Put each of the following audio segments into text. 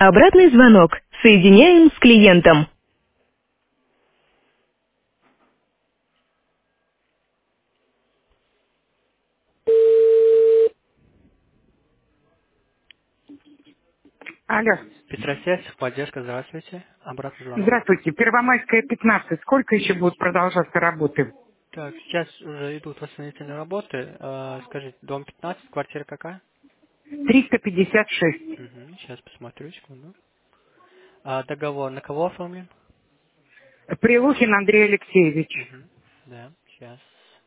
Обратный звонок. Соединяем с клиентом. Алло. Петросельск, поддержка, здравствуйте. Обратный звонок. Здравствуйте. Первомайская, 15. Сколько еще будут продолжаться работы? Так, сейчас уже идут восстановительные работы. Скажите, дом 15, квартира какая? 356. Угу, сейчас посмотрю, секунду. Договор на кого оформлен? Прилухин Андрей Алексеевич. Угу, да, сейчас.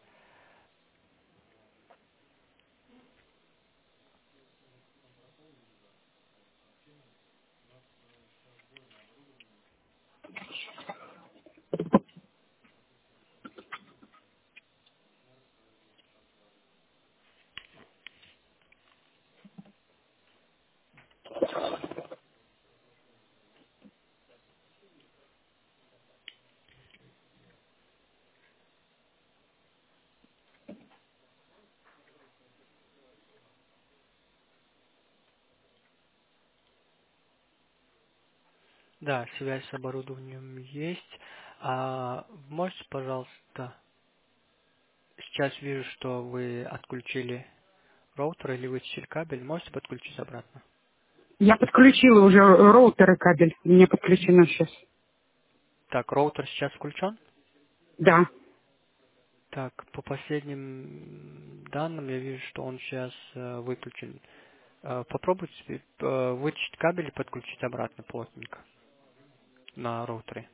Да, связь с оборудованием есть. Можете, пожалуйста, сейчас вижу, что вы отключили роутер или вытащили кабель. Можете подключить обратно? Я подключила уже роутер и кабель. Мне подключено сейчас. Так, роутер сейчас включен? Да. Так, по последним данным я вижу, что он сейчас выключен. Попробуйте вытащить кабель и подключить обратно плотненько на роутере.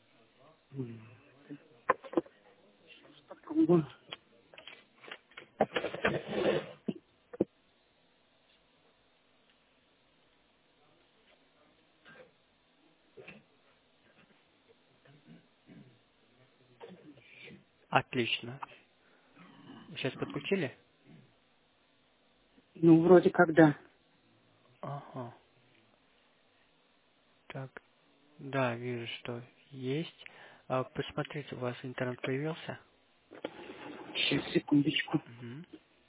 Отлично. Сейчас подключили? Ну, вроде как да. Ага. Так, да, вижу, что есть. Посмотрите, у вас интернет появился? Сейчас, секундочку. Мгм.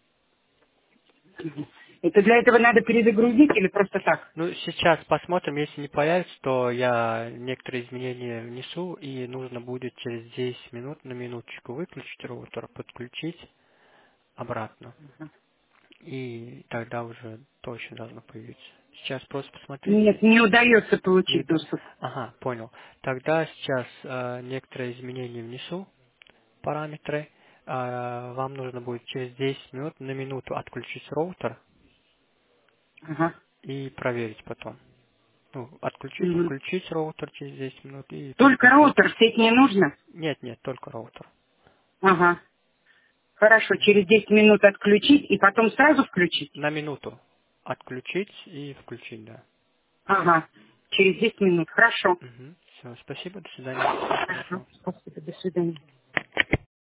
Это для этого надо перезагрузить или просто так? Ну, сейчас посмотрим, если не появится, то я некоторые изменения внесу, и нужно будет через 10 минут на минуточку выключить роутер, подключить обратно. И тогда уже точно должно появиться. Сейчас просто посмотрите. Нет, не удается Не получить уда- доступ. Ага, понял. Тогда сейчас некоторые изменения внесу, параметры. Вам нужно будет через 10 минут на минуту отключить роутер Ага. и проверить потом. Ну, отключить, Мгм. включить роутер через 10 минут и Только посмотреть. роутер, сеть не нужно? Нет, нет, только роутер. Ага. Хорошо, Мгм. через 10 минут отключить и потом сразу включить? На минуту отключить и включить, да. Ага. Через 10 минут. Хорошо. Все, спасибо, до свидания. Всего Хорошо. хорошего. Спасибо. До свидания.